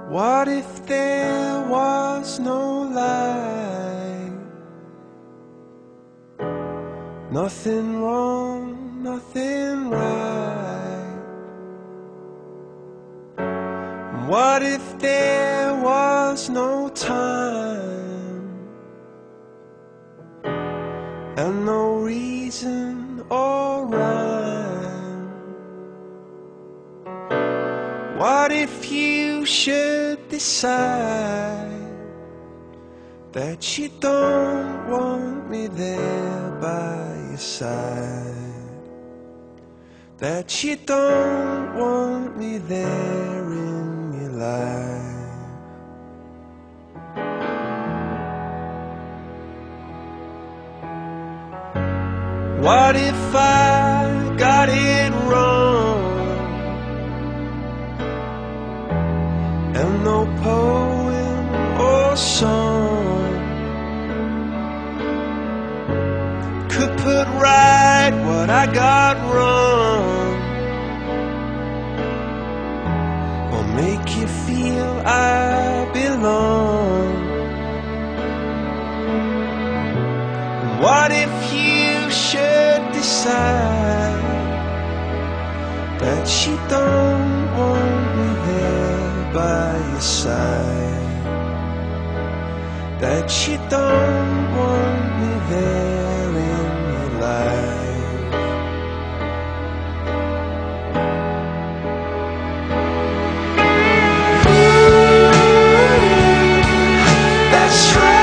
What if there was no light? Nothing wrong, nothing right. What if there was no time and no reason or rhyme? What if you should decide that you don't want me there by your side, that you don't want me there in your life? What if I got it wrong and no poem or song could put right what I got wrong, or make you feel I belong? What if you should decide that you don't want me there by your side, that you don't want me there in your life? That's right.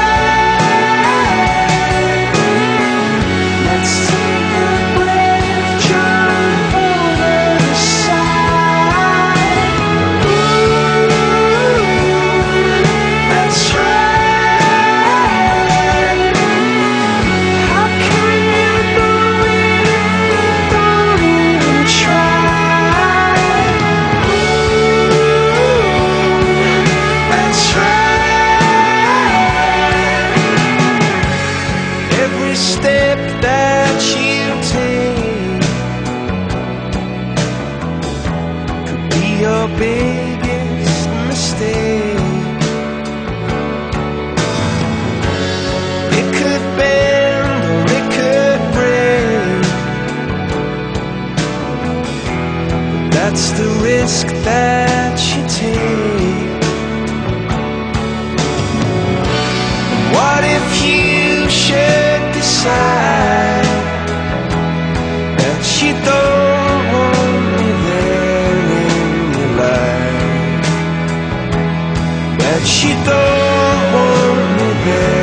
Step that you take could be your biggest mistake. It could bend or it could break, but that's the risk that you take. What if you should decide that you don't want me there in your life, that you don't want me there?